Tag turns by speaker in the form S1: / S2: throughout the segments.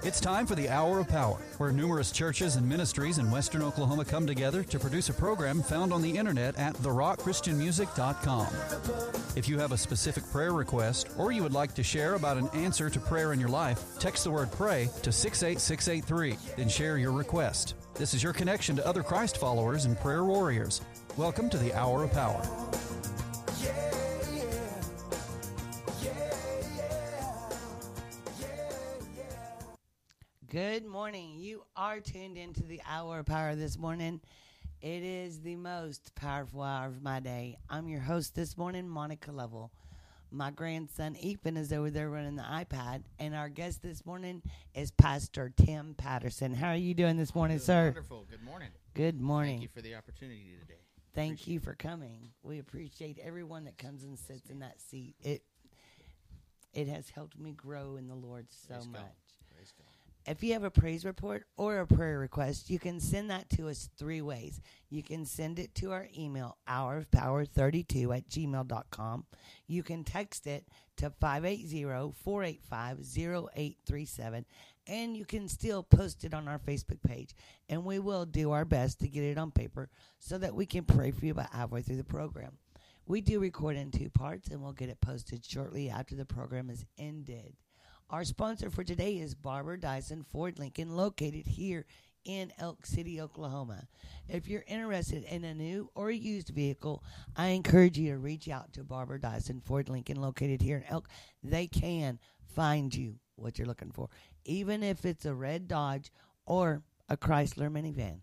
S1: It's time for the Hour of Power, where numerous churches and ministries in Western Oklahoma come together to produce a program found on the internet at therockchristianmusic.com. If you have a specific prayer request or you would like to share about an answer to prayer in your life, text the word PRAY to 68683, then share your request. This is your connection to other Christ followers and prayer warriors. Welcome to the Hour of Power.
S2: Good morning. You are tuned into the Hour of Power this morning. It is the most powerful hour of my day. I'm your host this morning, Monica Lovell. My grandson, Ethan, is over there running the iPad, and our guest this morning is Pastor Tim Patterson. How are you doing this morning, sir?
S3: Wonderful. Good morning.
S2: Good morning.
S3: Thank you for the opportunity today.
S2: Thank you for coming. We appreciate everyone that comes and sits in that seat. It has helped me grow in the Lord so much.
S3: Praise God.
S2: If you have a praise report or a prayer request, you can send that to us three ways. You can send it to our email, hourofpower32@gmail.com. You can text it to 580-485-0837. And you can still post it on our Facebook page. And we will do our best to get it on paper so that we can pray for you about halfway through the program. We do record in two parts, and we'll get it posted shortly after the program is ended. Our sponsor for today is Barbara Dyson Ford Lincoln, located here in Elk City, Oklahoma. If you're interested in a new or used vehicle, I encourage you to reach out to Barbara Dyson Ford Lincoln, located here in Elk. They can find you what you're looking for, even if it's a red Dodge or a Chrysler minivan.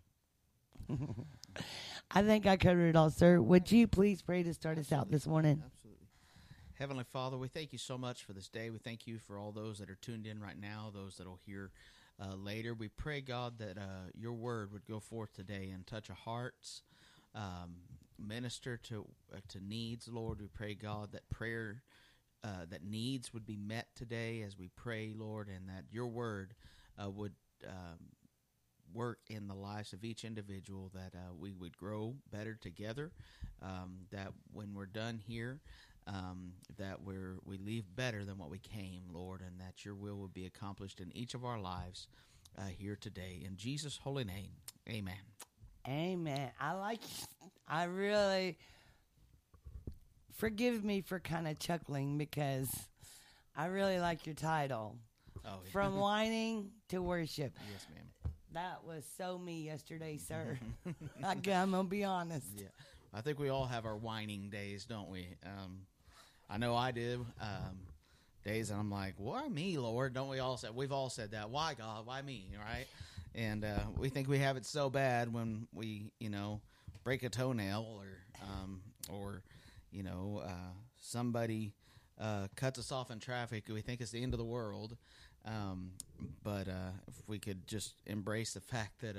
S2: I think I covered it all, sir. Would you please pray to start us out this morning?
S3: Absolutely. Heavenly Father, we thank you so much for this day. We thank you for all those that are tuned in right now, those that will hear later. We pray, God, that your word would go forth today and touch our hearts, minister to needs, Lord. We pray, God, that prayer, that needs would be met today as we pray, Lord, and that your word would work in the lives of each individual, that we would grow better together, that when we're done here, that we leave better than what we came, Lord, and that your will will be accomplished in each of our lives here today. In Jesus' holy name, amen.
S2: Amen. I really, forgive me for kind of chuckling because I really like your title.
S3: Oh, yeah.
S2: From whining to worship.
S3: Yes, ma'am.
S2: That was so me yesterday, sir. I'm going to be honest.
S3: Yeah. I think we all have our whining days, don't we? I know I do. Days and I'm like, why me, Lord? Don't we all say? We've all said that. Why, God? Why me? Right? And we think we have it so bad when we, break a toenail or somebody cuts us off in traffic. We think it's the end of the world. But if we could just embrace the fact that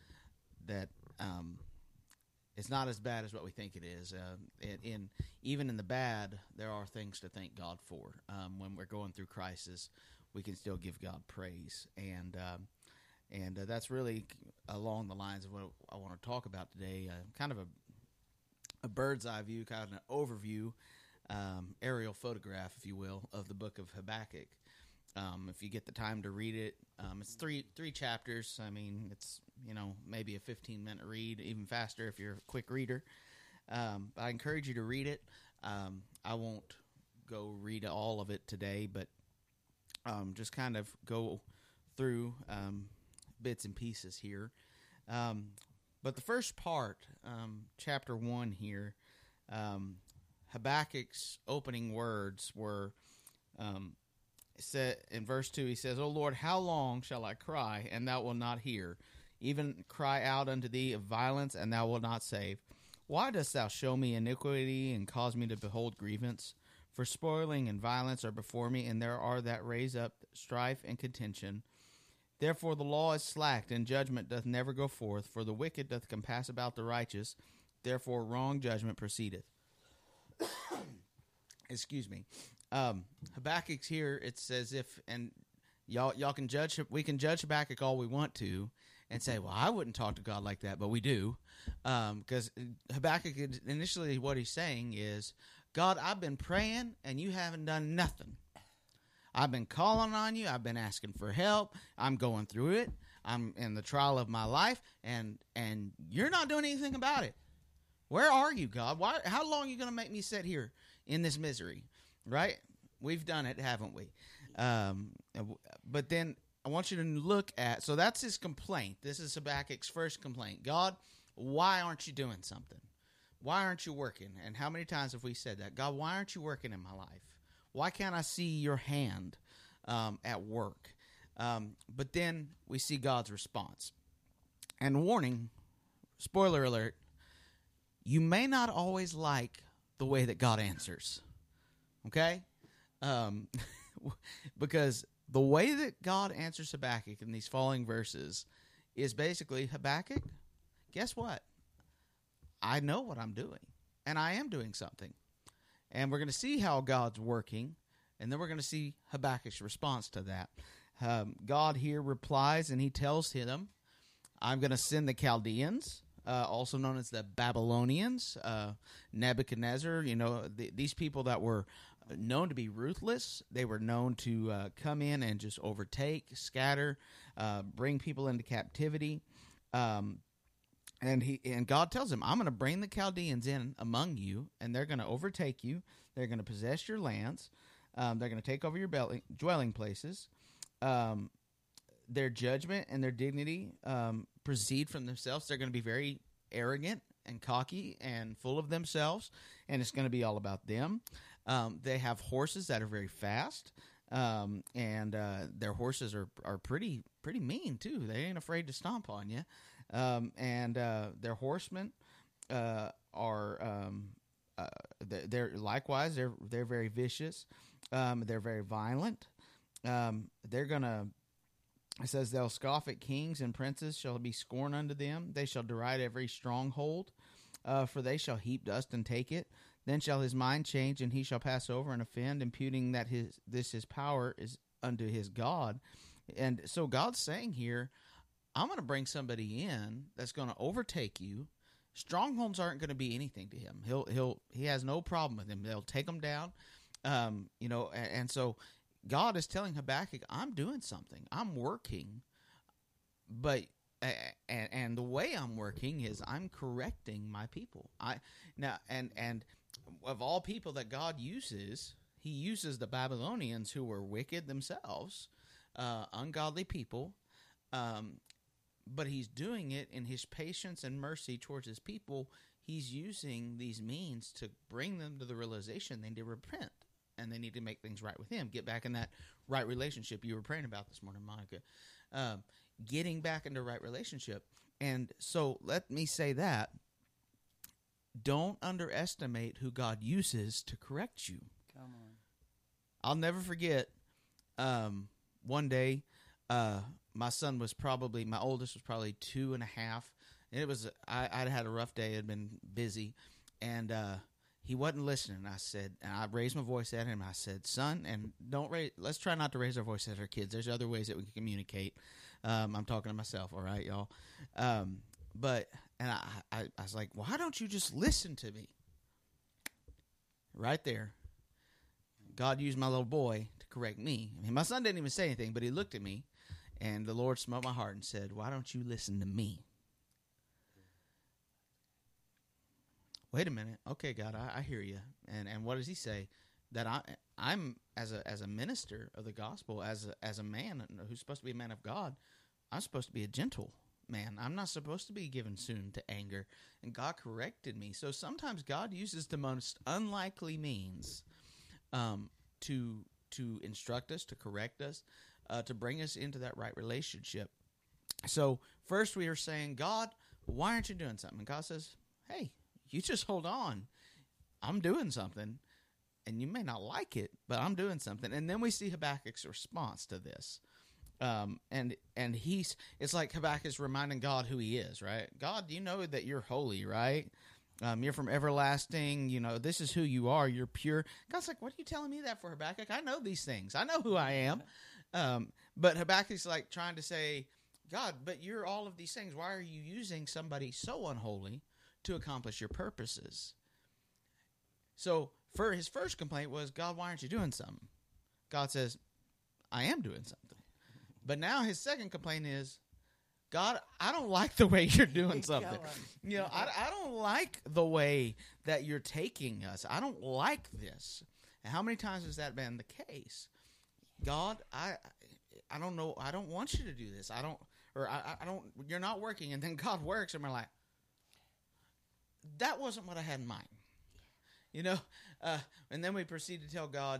S3: it's not as bad as what we think it is. Even in the bad, there are things to thank God for. When we're going through crisis, we can still give God praise. And that's really along the lines of what I want to talk about today, kind of a bird's eye view, kind of an overview, aerial photograph, if you will, of the book of Habakkuk. If you get the time to read it, it's three chapters. I mean, it's, maybe a 15-minute read, even faster if you're a quick reader. I encourage you to read it. I won't go read all of it today, but just kind of go through bits and pieces here. But the first part, chapter 1 here, Habakkuk's opening words were... in verse 2, he says, O Lord, how long shall I cry, and thou wilt not hear? Even cry out unto thee of violence, and thou wilt not save. Why dost thou show me iniquity, and cause me to behold grievance? For spoiling and violence are before me, and there are that raise up strife and contention. Therefore the law is slacked, and judgment doth never go forth. For the wicked doth compass about the righteous. Therefore wrong judgment proceedeth. Excuse me. Habakkuk's here, it's as if, and y'all can judge, we can judge Habakkuk all we want to, and say, well, I wouldn't talk to God like that, but we do. Because Habakkuk, initially what he's saying is, God, I've been praying, and you haven't done nothing. I've been calling on you. I've been asking for help. I'm going through it. I'm in the trial of my life, and you're not doing anything about it. Where are you, God? How long are you going to make me sit here in this misery? Right? We've done it, haven't we? But then I want you to look at, so that's his complaint. This is Habakkuk's first complaint. God, why aren't you doing something? Why aren't you working? And how many times have we said that? God, why aren't you working in my life? Why can't I see your hand at work? But then we see God's response. And warning, spoiler alert, you may not always like the way that God answers. Okay? Because the way that God answers Habakkuk in these following verses is basically, Habakkuk, guess what? I know what I'm doing, and I am doing something. And we're going to see how God's working, and then we're going to see Habakkuk's response to that. God here replies, and he tells him, I'm going to send the Chaldeans, also known as the Babylonians, Nebuchadnezzar, these people that were known to be ruthless. They were known to come in and just overtake, scatter, bring people into captivity. And God tells him, I'm going to bring the Chaldeans in among you, and they're going to overtake you. They're going to possess your lands. They're going to take over your dwelling places. Their judgment and their dignity proceed from themselves. They're going to be very arrogant and cocky and full of themselves, and it's going to be all about them. They have horses that are very fast, and their horses are pretty mean too. They ain't afraid to stomp on you. And their horsemen they're likewise they're very vicious. They're very violent. They're gonna. It says they'll scoff at kings, and princes shall be scorn unto them. They shall deride every stronghold, for they shall heap dust and take it. Then shall his mind change, and he shall pass over and offend, imputing that his power is unto his God. And so God's saying here, I'm going to bring somebody in that's going to overtake you. Strongholds aren't going to be anything to him. He has no problem with them. They'll take them down, and so God is telling Habakkuk, I'm doing something. I'm working, but the way I'm working is I'm correcting my people. And of all people that God uses, he uses the Babylonians, who were wicked themselves, ungodly people, but he's doing it in his patience and mercy towards his people. He's using these means to bring them to the realization they need to repent, and they need to make things right with him. Get back in that right relationship you were praying about this morning, Monica. Getting back into right relationship. And so let me say that. Don't underestimate who God uses to correct you.
S2: Come on.
S3: I'll never forget one day, my oldest was probably 2.5. And I'd had a rough day. I'd been busy. And he wasn't listening. And I raised my voice at him. I said, son, and let's try not to raise our voice at our kids. There's other ways that we can communicate. I'm talking to myself, all right, y'all. And I was like, why don't you just listen to me? Right there. God used my little boy to correct me. I mean, my son didn't even say anything, but he looked at me, and the Lord smote my heart and said, why don't you listen to me? Wait a minute. Okay, God, I hear you. And what does he say? That I'm as a minister of the gospel, as a man who's supposed to be a man of God, I'm supposed to be a gentle man. I'm not supposed to be given soon to anger. And God corrected me. So sometimes God uses the most unlikely means to instruct us, to correct us, to bring us into that right relationship. So first we are saying, God, why aren't you doing something? And God says, hey, you just hold on. I'm doing something, and you may not like it, but I'm doing something. And then we see Habakkuk's response to this. And it's like Habakkuk's reminding God who he is, right? God, you know that you're holy, right? You're from everlasting, this is who you are. You're pure. God's like, what are you telling me that for, Habakkuk? I know these things. I know who I am. But Habakkuk's like trying to say, God, but you're all of these things. Why are you using somebody so unholy to accomplish your purposes? So for his first complaint was, God, why aren't you doing something? God says, I am doing something. But now his second complaint is, God, I don't like the way you're doing something. You know, I don't like the way that you're taking us. I don't like this. And how many times has that been the case? God, I don't know. I don't want you to do this. I don't. You're not working. And then God works, and we're like, that wasn't what I had in mind. You know? And then we proceed to tell God,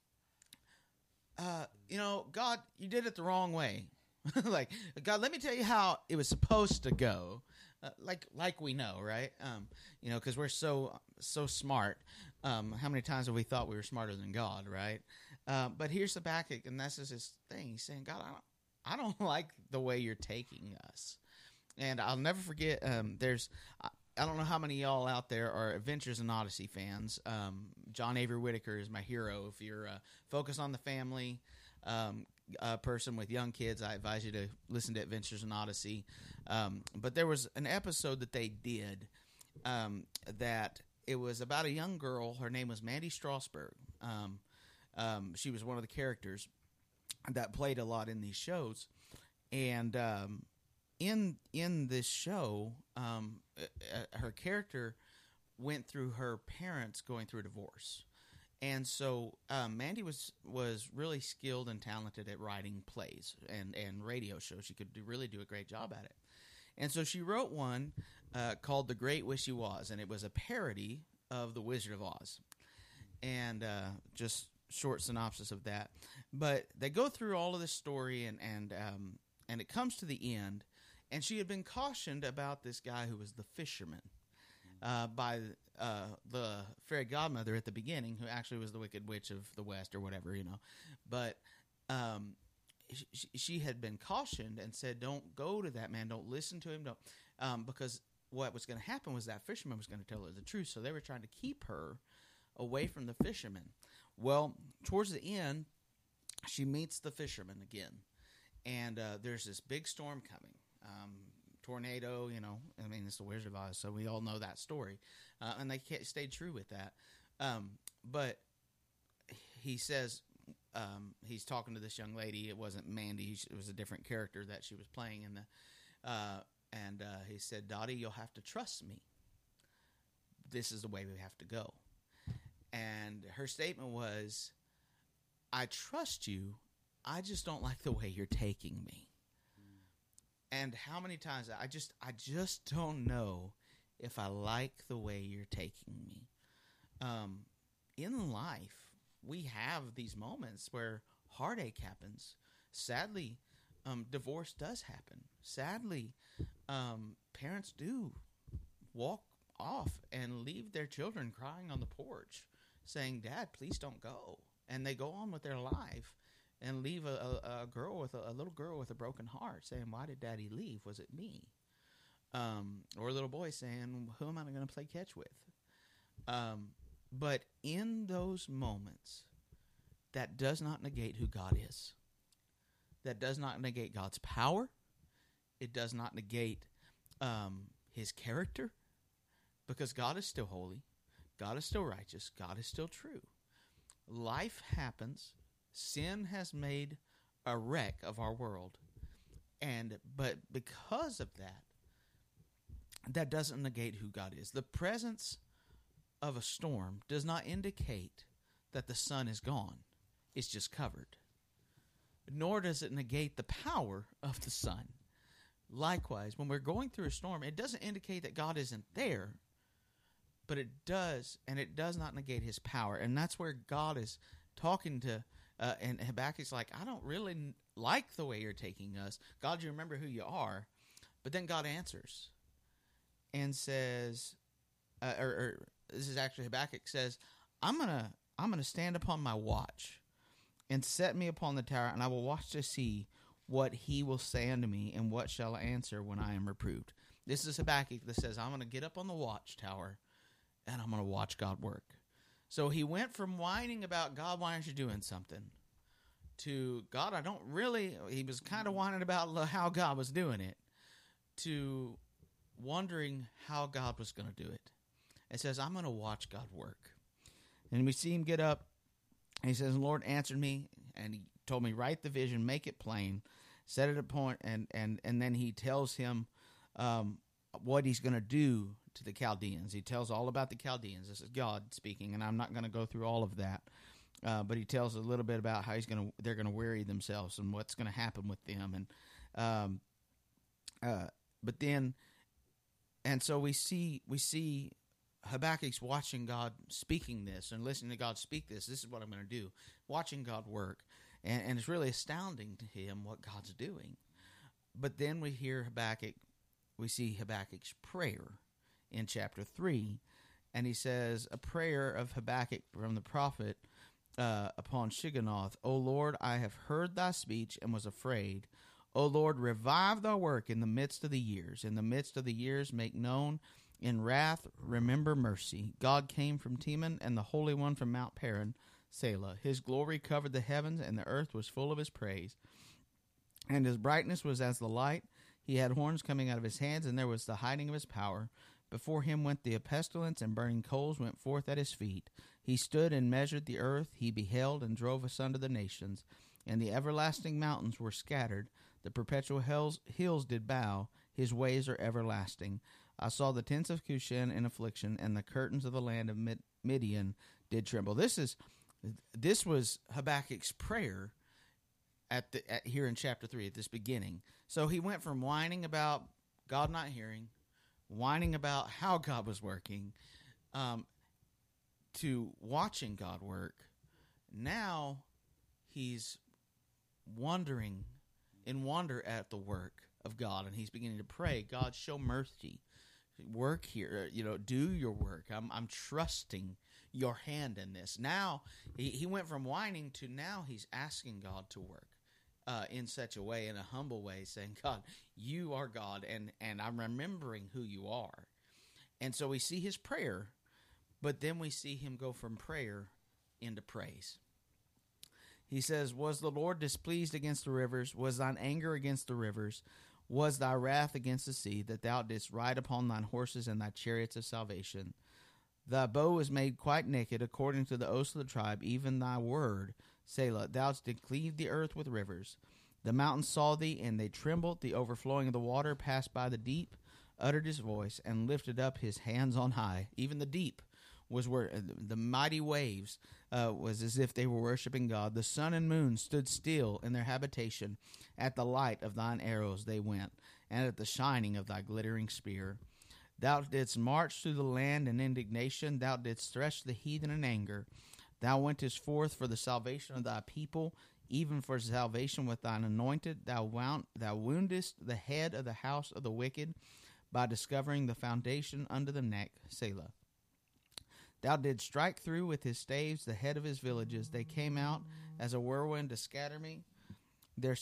S3: you know, God, you did it the wrong way. Like, God, let me tell you how it was supposed to go. Like we know, right? You know, because we're so smart. How many times have we thought we were smarter than God, right? But here's Habakkuk, and this is his thing. He's saying, God, I don't like the way you're taking us. And I'll never forget, I don't know how many of y'all out there are Adventures in Odyssey fans. John Avery Whitaker is my hero. If you're focused on the family, person with young kids, I advise you to listen to Adventures in Odyssey. But there was an episode that they did that it was about a young girl. Her name was Mandy Strasberg. She was one of the characters that played a lot in these shows. And in this show, her character went through her parents going through a divorce. And so Mandy was really skilled and talented at writing plays and radio shows. She could really do a great job at it. And so she wrote one called The Great Wish You Was, and it was a parody of The Wizard of Oz. And just short synopsis of that. But they go through all of this story, and it comes to the end. And she had been cautioned about this guy who was the fisherman by the fairy godmother at the beginning, who actually was the Wicked Witch of the West or whatever, you know. But she had been cautioned and said, don't go to that man, don't listen to him, don't, because what was going to happen was that fisherman was going to tell her the truth. So they were trying to keep her away from the fisherman. Well, towards the end, she meets the fisherman again, and there's this big storm coming. Tornado, you know, I mean, it's the Wizard of Oz, so we all know that story. And they stayed true with that. But he says, he's talking to this young lady. It wasn't Mandy. It was a different character that she was playing. And he said, Dottie, you'll have to trust me. This is the way we have to go. And her statement was, I trust you. I just don't like the way you're taking me. And how many times I just don't know if I like the way you're taking me. In life, we have these moments where heartache happens. Sadly, divorce does happen. Sadly, parents do walk off and leave their children crying on the porch, saying, Dad, please don't go. And they go on with their life. And leave a little girl with a broken heart, saying, "Why did Daddy leave? Was it me?" Or a little boy saying, "Who am I going to play catch with?" But in those moments, that does not negate who God is. That does not negate God's power. It does not negate His character, because God is still holy, God is still righteous, God is still true. Life happens. Sin has made a wreck of our world. But because of that, that doesn't negate who God is. The presence of a storm does not indicate that the sun is gone. It's just covered. Nor does it negate the power of the sun. Likewise, when we're going through a storm, it doesn't indicate that God isn't there, but it does, and it does not negate His power. And that's where God is talking to and Habakkuk's like, I don't really like the way you're taking us. God, you remember who you are. But then God answers and says, or this is actually Habakkuk says, I'm gonna stand upon my watch and set me upon the tower, and I will watch to see what he will say unto me, and what shall I answer when I am reproved. This is Habakkuk that says, I'm going to get up on the watchtower, and I'm going to watch God work. So he went from whining about, God, why aren't you doing something, to God, I don't really, he was kind of whining about how God was doing it, to wondering how God was going to do it. It says, I'm going to watch God work. And we see him get up, and he says, the Lord answered me, and he told me, write the vision, make it plain, set it at point, and then he tells him what he's going to do to the Chaldeans. He tells all about the Chaldeans. This is God speaking, and I'm not going to go through all of that. But he tells a little bit about how they're going to weary themselves and what's going to happen with them, so we see Habakkuk's watching God speaking this and listening to God speak this. This is what I'm going to do. Watching God work, and it's really astounding to him what God's doing. But then we see Habakkuk's prayer in chapter 3, and he says a prayer of Habakkuk from the prophet. Upon Shigionoth, O Lord, I have heard thy speech and was afraid. O Lord, revive thy work in the midst of the years. In the midst of the years, make known. In wrath, remember mercy. God came from Teman, and the Holy One from Mount Paran, Selah. His glory covered the heavens, and the earth was full of his praise. And his brightness was as the light. He had horns coming out of his hands, and there was the hiding of his power. Before him went the pestilence, and burning coals went forth at his feet. He stood and measured the earth. He beheld and drove asunder the nations. And the everlasting mountains were scattered. The perpetual hills did bow. His ways are everlasting. I saw the tents of Cushan in affliction, and the curtains of the land of Midian did tremble. This was Habakkuk's prayer here in chapter 3 at this beginning. So he went from whining about God not hearing, whining about how God was working, to watching God work. Now he's wonder at the work of God, and he's beginning to pray, God, show mercy, work here, do your work. I'm trusting your hand in this. Now he went from whining to now he's asking God to work in such a way, in a humble way, saying, God, you are God, and I'm remembering who you are. And so we see his prayer, but then we see him go from prayer into praise. He says, was the Lord displeased against the rivers? Was thine anger against the rivers? Was thy wrath against the sea, that thou didst ride upon thine horses and thy chariots of salvation? Thy bow was made quite naked, according to the oaths of the tribe, even thy word, Selah. Thou didst cleave the earth with rivers. The mountains saw thee, and they trembled. The overflowing of the water passed by the deep, uttered his voice, and lifted up his hands on high. Even the deep was where the mighty waves was as if they were worshiping God. The sun and moon stood still in their habitation. At the light of thine arrows they went, and at the shining of thy glittering spear. Thou didst march through the land in indignation. Thou didst thresh the heathen in anger. Thou wentest forth for the salvation of thy people, even for salvation with thine anointed. Thou woundest the head of the house of the wicked by discovering the foundation under the neck, Selah. Thou didst strike through with his staves the head of his villages. They came out as a whirlwind to scatter me. Their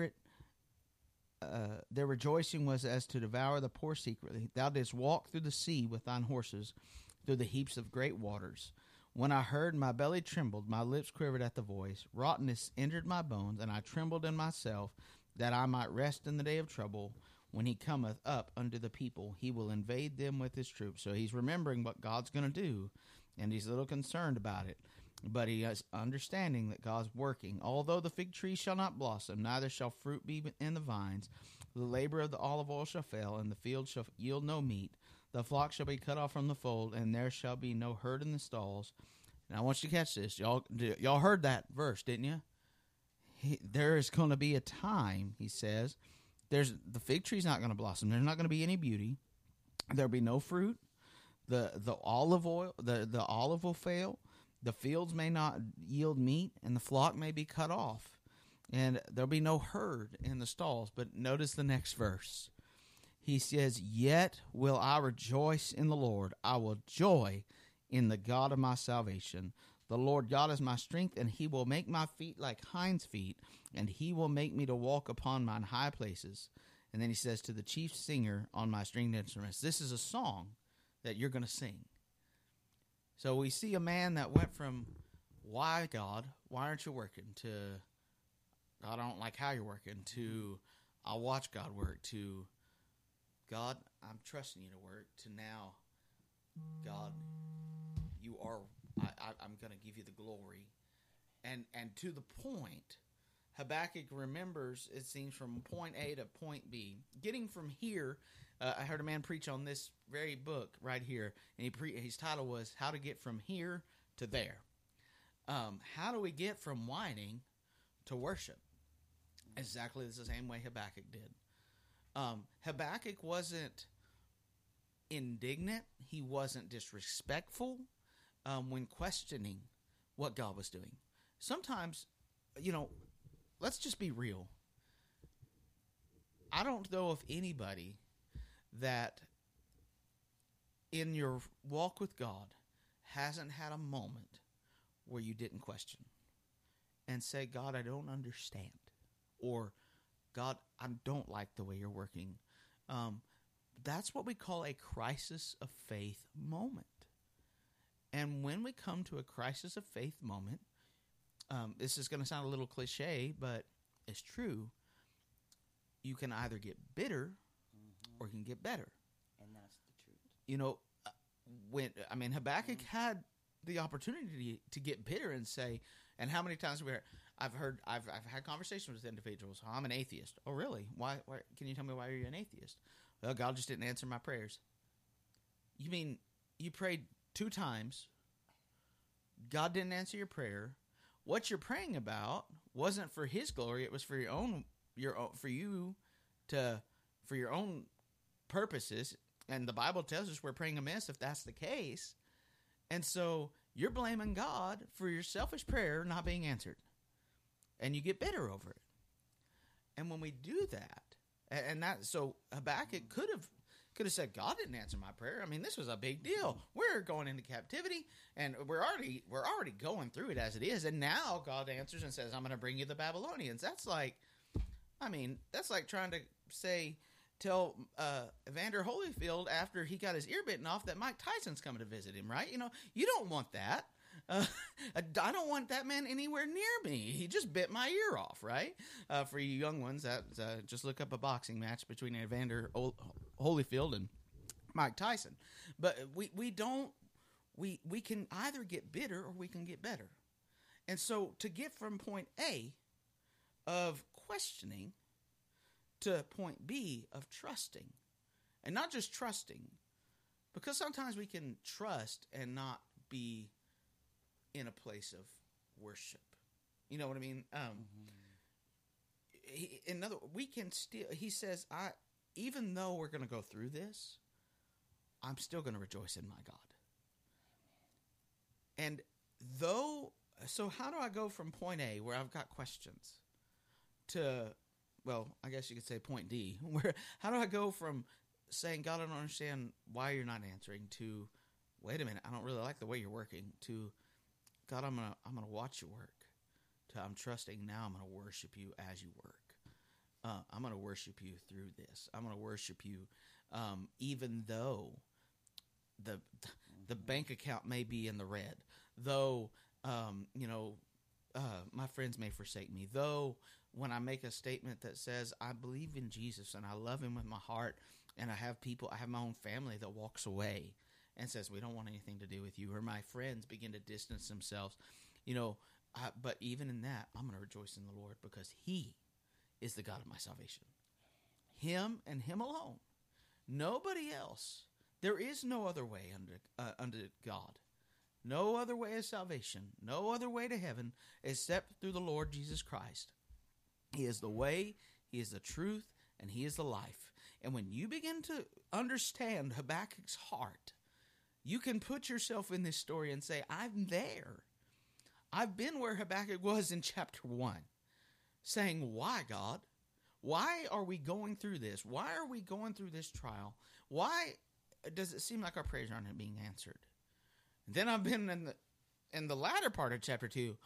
S3: rejoicing was as to devour the poor secretly. Thou didst walk through the sea with thine horses, through the heaps of great waters. When I heard, my belly trembled, my lips quivered at the voice. Rottenness entered my bones, and I trembled in myself, that I might rest in the day of trouble. When he cometh up unto the people, he will invade them with his troops. So he's remembering what God's going to do, and he's a little concerned about it. But he is understanding that God's working. Although the fig tree shall not blossom, neither shall fruit be in the vines, the labor of the olive oil shall fail, and the field shall yield no meat. The flock shall be cut off from the fold, and there shall be no herd in the stalls. Now I want you to catch this. Y'all heard that verse, didn't you? There is going to be a time, he says. The fig tree's not going to blossom. There's not going to be any beauty. There'll be no fruit. The olive oil, the olive will fail. The fields may not yield meat, and the flock may be cut off. And there'll be no herd in the stalls. But notice the next verse. He says, yet will I rejoice in the Lord. I will joy in the God of my salvation. The Lord God is my strength, and he will make my feet like hinds' feet, and he will make me to walk upon mine high places. And then he says, to the chief singer on my stringed instruments. This is a song that you're going to sing. So we see a man that went from, why, God, why aren't you working, to, God, I don't like how you're working, to, I'll watch God work, to, God, I'm trusting you to work, to now, God, you are, I'm going to give you the glory. And to the point Habakkuk remembers, it seems, from point A to point B. Getting from here, I heard a man preach on this very book right here, and his title was How to Get From Here to There. How do we get from whining to worship? Exactly the same way Habakkuk did. Habakkuk wasn't indignant. He wasn't disrespectful when questioning what God was doing. Sometimes, let's just be real. I don't know of anybody that in your walk with God hasn't had a moment where you didn't question and say, God, I don't understand. Or, God, I don't like the way you're working. That's what we call a crisis of faith moment. And when we come to a crisis of faith moment, this is going to sound a little cliche, but it's true. You can either get bitter or you can get better.
S2: And that's the truth.
S3: Habakkuk had the opportunity to get bitter and say, and how many times I've had conversations with individuals. I'm an atheist. Oh, really? Why? Can you tell me why you're an atheist? Well, God just didn't answer my prayers. You mean you prayed 2 times? God didn't answer your prayer. What you're praying about wasn't for His glory. It was for your own purposes. And the Bible tells us we're praying amiss if that's the case. And so you're blaming God for your selfish prayer not being answered. And you get bitter over it. And when we do that, so Habakkuk could have said, God didn't answer my prayer. I mean, this was a big deal. We're going into captivity, and we're already going through it as it is. And now God answers and says, I'm going to bring you the Babylonians. That's like trying to tell Evander Holyfield after he got his ear bitten off that Mike Tyson's coming to visit him, right? You don't want that. I don't want that man anywhere near me. He just bit my ear off, right? For you young ones, just look up a boxing match between Evander Holyfield and Mike Tyson. But we can either get bitter or we can get better. And so to get from point A of questioning to point B of trusting, and not just trusting, because sometimes we can trust and not be in a place of worship. You know what I mean? He says, even though we're going to go through this, I'm still going to rejoice in my God. And so how do I go from point A, where I've got questions, to, well, I guess you could say point D, where how do I go from saying, God, I don't understand why you're not answering, to, wait a minute, I don't really like the way you're working, to, God, I'm gonna watch you work, to, I'm trusting now, I'm gonna worship you as you work. I'm gonna worship you through this. I'm gonna worship you, even though the bank account may be in the red, though my friends may forsake me, though when I make a statement that says I believe in Jesus and I love Him with my heart, and I have my own family that walks away and says, we don't want anything to do with you, or my friends begin to distance themselves, but even in that, I'm going to rejoice in the Lord, because He is the God of my salvation. Him and Him alone. Nobody else. There is no other way unto God. No other way of salvation. No other way to heaven except through the Lord Jesus Christ. He is the way, He is the truth, and He is the life. And when you begin to understand Habakkuk's heart, you can put yourself in this story and say, I'm there. I've been where Habakkuk was in chapter 1, saying, why, God? Why are we going through this? Why are we going through this trial? Why does it seem like our prayers aren't being answered? And then I've been in the latter part of chapter 2.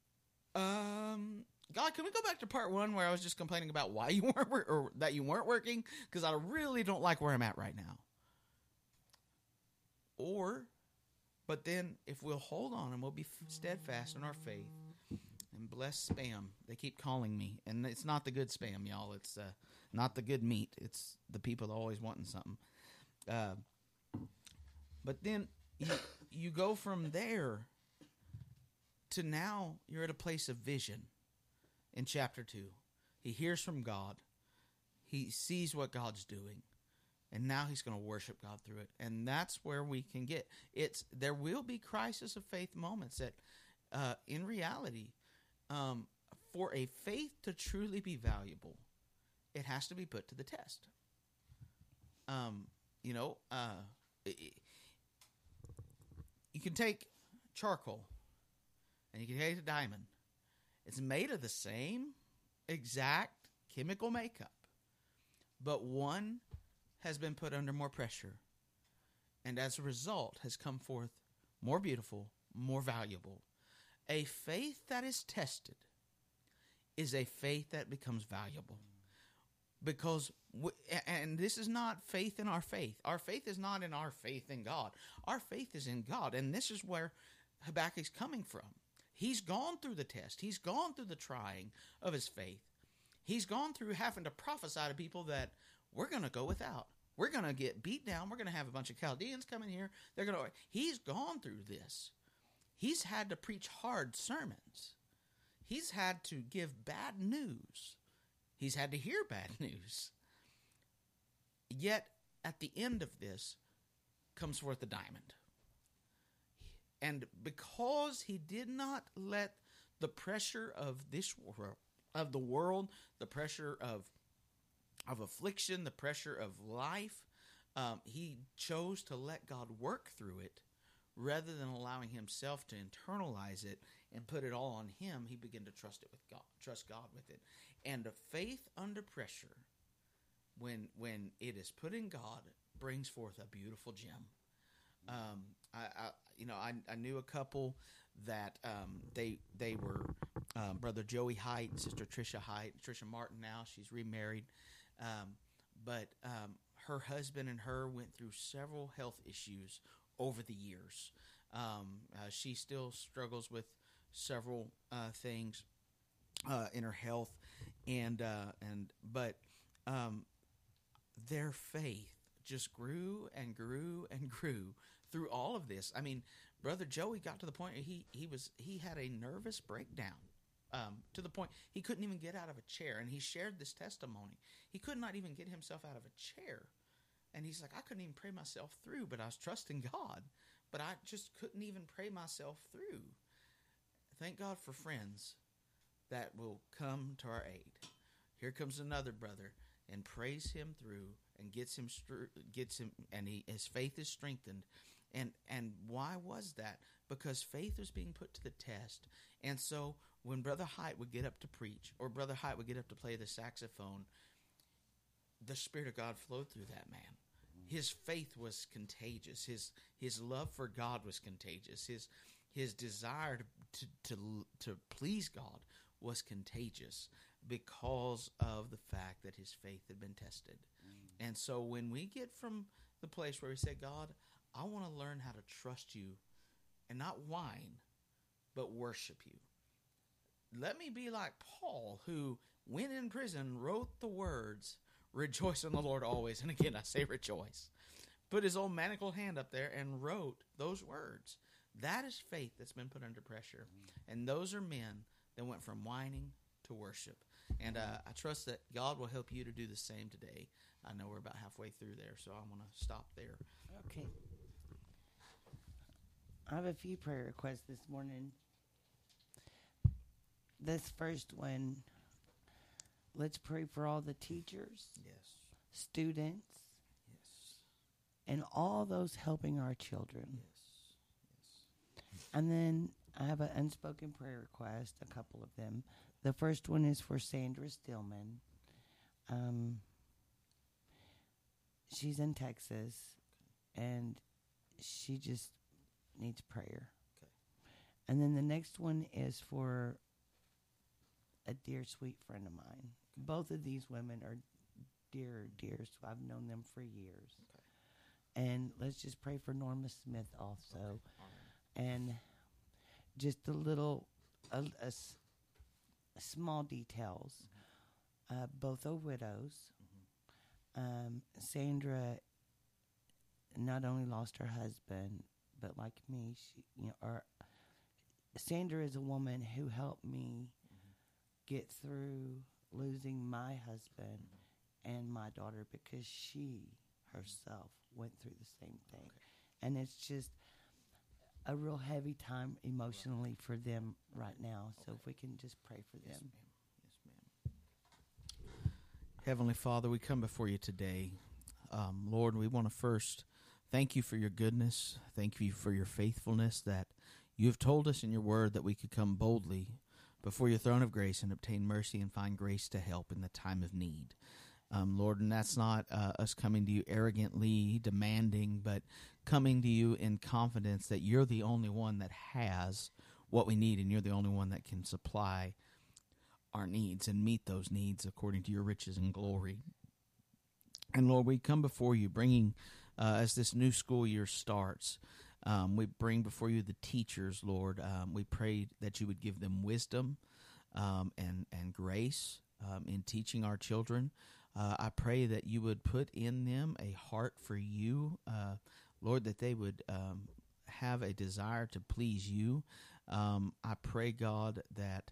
S3: God, can we go back to part 1 where I was just complaining about why you weren't or that you weren't working? Because I really don't like where I'm at right now. But then if we'll hold on and we'll be steadfast in our faith and bless spam. They keep calling me, and it's not the good spam, y'all. It's not the good meat. It's the people always wanting something. But then you go from there to now you're at a place of vision in chapter 2. He hears from God. He sees what God's doing. And now he's going to worship God through it. And that's where we can get. There will be crisis of faith moments that, in reality, for a faith to truly be valuable, it has to be put to the test. You can take charcoal and you can take a diamond. It's made of the same exact chemical makeup, but one has been put under more pressure, and as a result has come forth more beautiful, more valuable. A faith that is tested is a faith that becomes valuable. Because, and this is not faith in our faith. Our faith is not in our faith in God. Our faith is in God, and this is where Habakkuk's coming from. He's gone through the test. He's gone through the trying of his faith. He's gone through having to prophesy to people that we're going to go without. We're going to get beat down. We're going to have a bunch of Chaldeans come in here. He's gone through this. He's had to preach hard sermons. He's had to give bad news. He's had to hear bad news. Yet, at the end of this, comes forth the diamond. And because he did not let the pressure of this world, of the world, the pressure of affliction, the pressure of life, he chose to let God work through it rather than allowing himself to internalize it and put it all on him. He began to trust God with it. And a faith under pressure, when it is put in God, brings forth a beautiful gem. I knew a couple that they were Brother Joey Height, Sister Tricia Height, Tricia Martin. Now she's remarried, but her husband and her went through several health issues over the years. She still struggles with several things in her health, but their faith just grew and grew and grew through all of this. I mean, Brother Joey got to the point he had a nervous breakdown to the point he couldn't even get out of a chair, and he shared this testimony. He could not even get himself out of a chair, and he's like, I couldn't even pray myself through, but I was trusting God, but I just couldn't even pray myself through. Thank God for friends that will come to our aid. Here comes another brother and prays him through and gets him, and his faith is strengthened. And why was that? Because faith was being put to the test. And so when Brother Height would get up to preach, or Brother Height would get up to play the saxophone, the Spirit of God flowed through that man. His faith was contagious. His love for God was contagious. His desire to please God was contagious because of the fact that his faith had been tested. And so when we get from the place where we say, God, I want to learn how to trust you and not whine, but worship you. Let me be like Paul, who, when in prison, wrote the words, rejoice in the Lord always. And again, I say rejoice. Put his old manacled hand up there and wrote those words. That is faith that's been put under pressure. And those are men that went from whining to worship. And I trust that God will help you to do the same today. I know we're about halfway through there, so I'm going to stop there.
S2: Okay. I have a few prayer requests this morning. This first one, let's pray for all the teachers,
S3: Yes.
S2: students,
S3: Yes.
S2: and all those helping our children.
S3: Yes.
S2: And then I have an unspoken prayer request, a couple of them. The first one is for Sandra Stillman. She's in Texas, and she just needs prayer.
S3: Okay.
S2: And then the next one is for a dear, sweet friend of mine. Both of these women are dear. So I've known them for years.
S3: Okay.
S2: And let's just pray for Norma Smith also.
S3: Okay. All right.
S2: And just a little, small details. Both are widows. Sandra not only lost her husband, but like me, Sandra is a woman who helped me get through losing my husband and my daughter because she herself went through the same thing. And it's just a real heavy time emotionally for them right now. So if we can just pray for them.
S3: Yes, ma'am. Yes, ma'am. Heavenly Father, we come before you today. Lord, we want to first thank you for your goodness. Thank you for your faithfulness, that you have told us in your word that we could come boldly before your throne of grace and obtain mercy and find grace to help in the time of need. Lord, and that's not us coming to you arrogantly demanding, but coming to you in confidence that you're the only one that has what we need, and you're the only one that can supply our needs and meet those needs according to your riches and glory. And Lord, we come before you bringing, as this new school year starts, we bring before you the teachers, Lord. We pray that you would give them wisdom and grace in teaching our children. I pray that you would put in them a heart for you, Lord, that they would have a desire to please you. I pray, God, that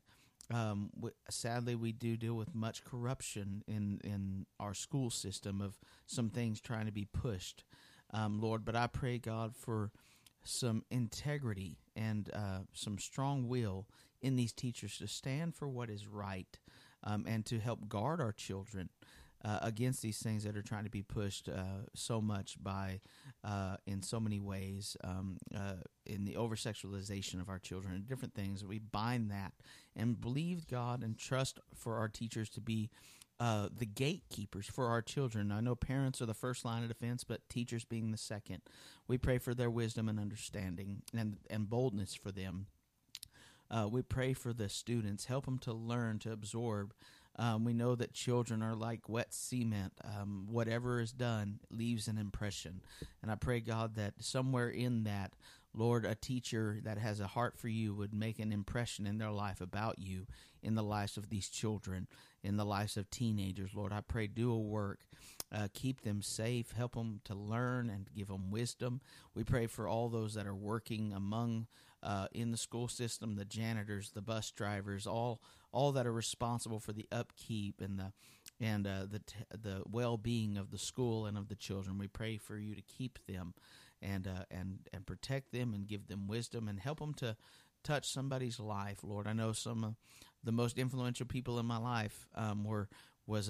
S3: sadly we do deal with much corruption in our school system of some things trying to be pushed, Lord. But I pray, God, for some integrity and some strong will in these teachers to stand for what is right and to help guard our children against these things that are trying to be pushed so much by, in so many ways, in the over-sexualization of our children and different things. We bind that and believe, God, and trust for our teachers to be the gatekeepers for our children. I know parents are the first line of defense, but teachers being the second. We pray for their wisdom and understanding and boldness for them. We pray for the students. Help them to learn, to absorb. We know that children are like wet cement. Whatever is done leaves an impression. And I pray, God, that somewhere in that, Lord, a teacher that has a heart for you would make an impression in their life about you, in the lives of these children, in the lives of teenagers. Lord, I pray, do a work. Keep them safe. Help them to learn and give them wisdom. We pray for all those that are working among in the school system, the janitors, the bus drivers, all that are responsible for the upkeep and the well-being of the school and of the children. We pray for you to keep them and protect them and give them wisdom and help them to touch somebody's life. Lord, I know some of the most influential people in my life was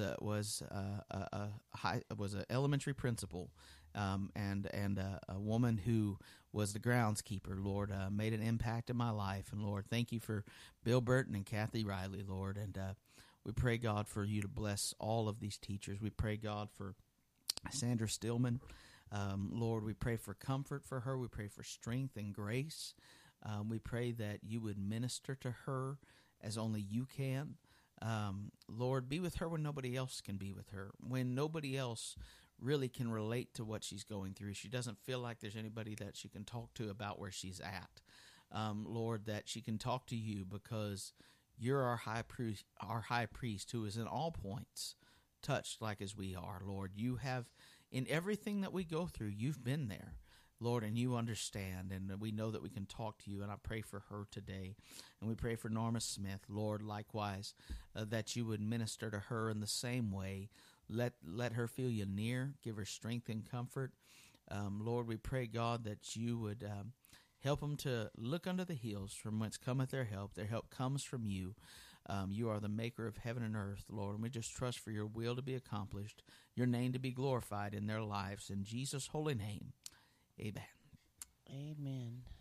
S3: an elementary principal and a woman who was the groundskeeper. Lord, made an impact in my life. And Lord, thank you for Bill Burton and Kathy Riley, Lord. And we pray, God, for you to bless all of these teachers. We pray, God, for Sandra Stillman. Lord, we pray for comfort for her. We pray for strength and grace. We pray that you would minister to her as only you can. Lord, be with her when nobody else can be with her, when nobody else really can relate to what she's going through. She doesn't feel like there's anybody that she can talk to about where she's at. Lord, that she can talk to you because you're our high priest who is in all points touched like as we are. Lord, you have, in everything that we go through, you've been there, Lord, and you understand, and we know that we can talk to you, and I pray for her today. And we pray for Norma Smith, Lord, likewise, that you would minister to her in the same way. Let her feel you near, give her strength and comfort. Lord, we pray, God, that you would help them to look unto the hills from whence cometh their help. Their help comes from you. You are the maker of heaven and earth, Lord, and we just trust for your will to be accomplished, your name to be glorified in their lives. In Jesus' holy name, amen.
S2: Amen.